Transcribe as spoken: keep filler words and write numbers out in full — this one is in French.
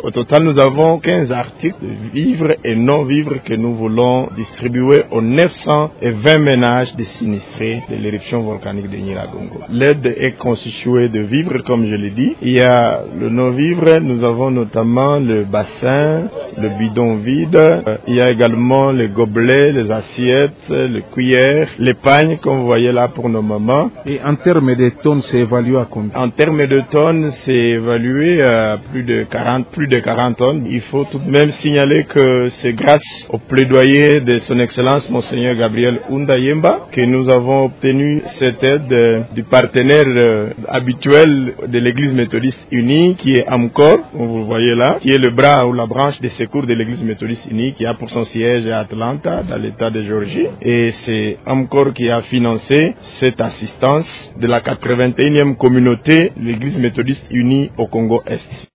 Au total, nous avons quinze articles de vivres et non-vivres que nous voulons distribuer aux neuf cent vingt ménages des sinistrés de l'éruption volcanique de Nyiragongo. L'aide est constituée de vivres, comme je l'ai dit. Il y a le non-vivre, nous avons notamment le bassin, le bidon vide. Euh, il y a également les gobelets, les assiettes, les cuillères, les pagnes, comme vous voyez là pour nos mamans. Et en termes de tonnes, c'est évalué à combien? En termes de tonnes, c'est évalué à plus de quarante, plus de quarante tonnes. Il faut tout de même signaler que c'est grâce au plaidoyer de son Excellence Monseigneur Gabriel Ounda-Yemba que nous avons obtenu cette aide euh, du partenaire euh, habituel de l'Église méthodiste unie, qui est AMCOR, comme vous le voyez là, qui est le bras ou la branche de secours de l'Église méthodiste unie, qui a pour son siège à Atlanta, dans l'État de Géorgie. Et c'est AMCOR qui a financé cette assistance de la quatre-vingt-et-unième communauté de l'Église méthodiste unie au Congo-Est.